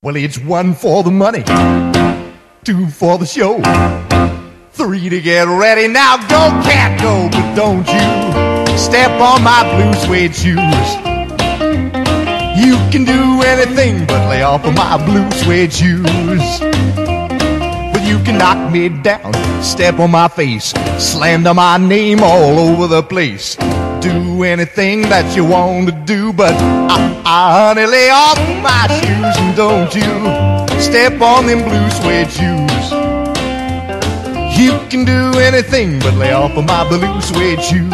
Well, it's 1 for the money, 2 for the show, 3 to get ready. Now go, cat, go, but don't you step on my blue suede shoes. You can do anything but lay off of my blue suede shoes. But you can knock me down, step on my face, slander my name all over the place. Do anything that you want to do, but honey, lay off my shoes and don't you step on them blue suede shoes. You can do anything but lay off of my blue suede shoes.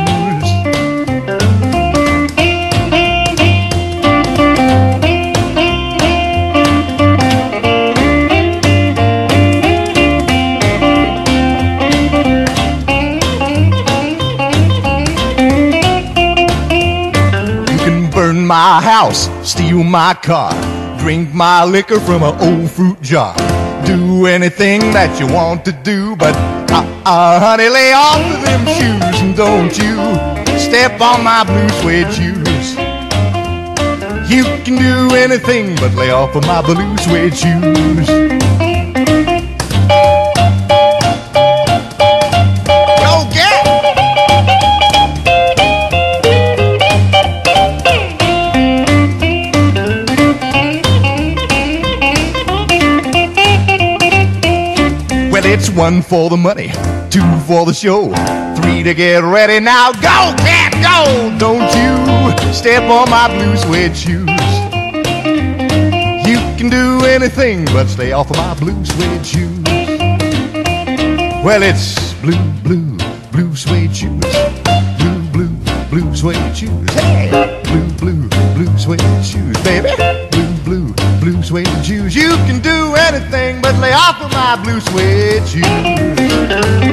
Burn my house, steal my car, drink my liquor from an old fruit jar. Do anything that you want to do, but honey, lay off of them shoes and don't you step on my blue suede shoes. You can do anything but lay off of my blue suede shoes. Well, it's 1 for the money, 2 for the show, 3 to get ready. Now go, cat, go! Don't you step on my blue suede shoes. You can do anything but stay off of my blue suede shoes. Well, it's blue, blue, blue suede shoes. Blue, blue, blue suede shoes. Hey! Blue, blue, blue suede shoes, baby. Blue, blue, blue suede shoes. You can do anything but lay off of my blue suede shoes.